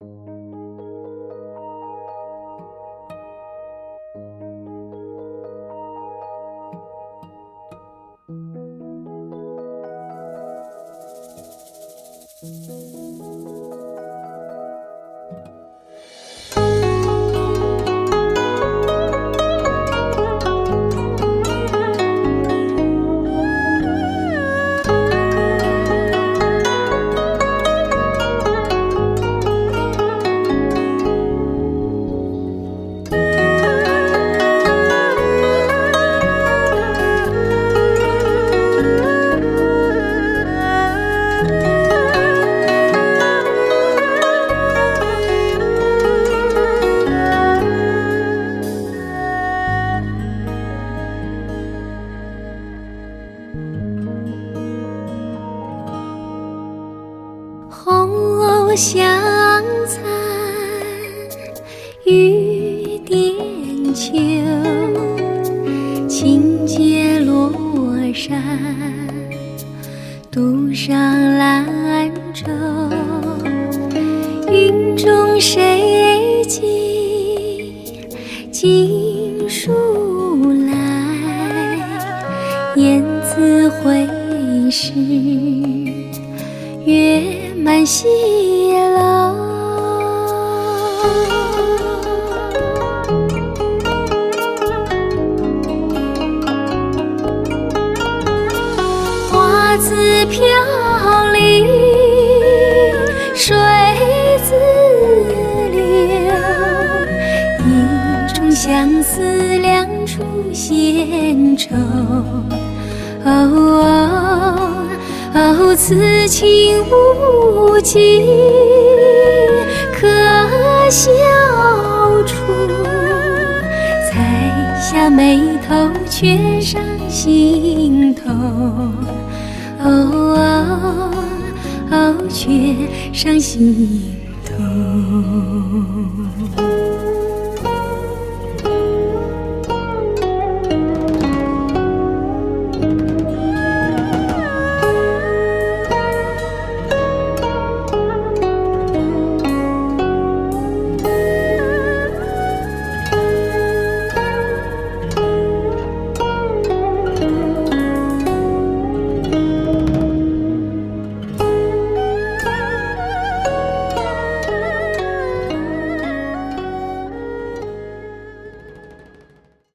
红香残，雨点秋，轻解罗衫，渡上兰舟。云中谁寄锦书来？雁字回时，月满西楼。花自飘零，水自流，一种相思两处闲愁。此情无计可消除，才下眉头却上心头，却上心头。